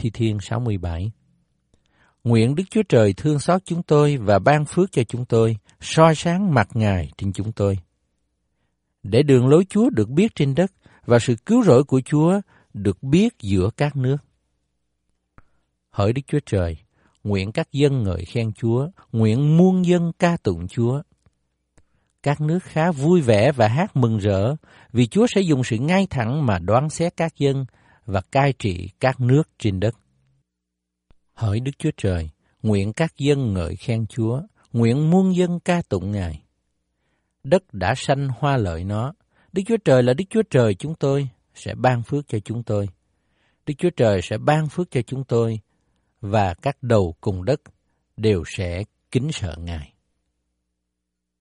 Thi Thiên 67. Nguyện Đức Chúa Trời thương xót chúng tôi và ban phước cho chúng tôi, soi sáng mặt Ngài trên chúng tôi. Để đường lối Chúa được biết trên đất và sự cứu rỗi của Chúa được biết giữa các nước. Hỡi Đức Chúa Trời, nguyện các dân ngợi khen Chúa, nguyện muôn dân ca tụng Chúa. Các nước khá vui vẻ và hát mừng rỡ, vì Chúa sẽ dùng sự ngay thẳng mà đoán xét các dân và cai trị các nước trên đất. Hỡi Đức Chúa Trời, nguyện các dân ngợi khen Chúa, nguyện muôn dân ca tụng Ngài. Đất đã sanh hoa lợi nó, Đức Chúa Trời là Đức Chúa Trời chúng tôi, sẽ ban phước cho chúng tôi. Đức Chúa Trời sẽ ban phước cho chúng tôi, và các đầu cùng đất đều sẽ kính sợ Ngài.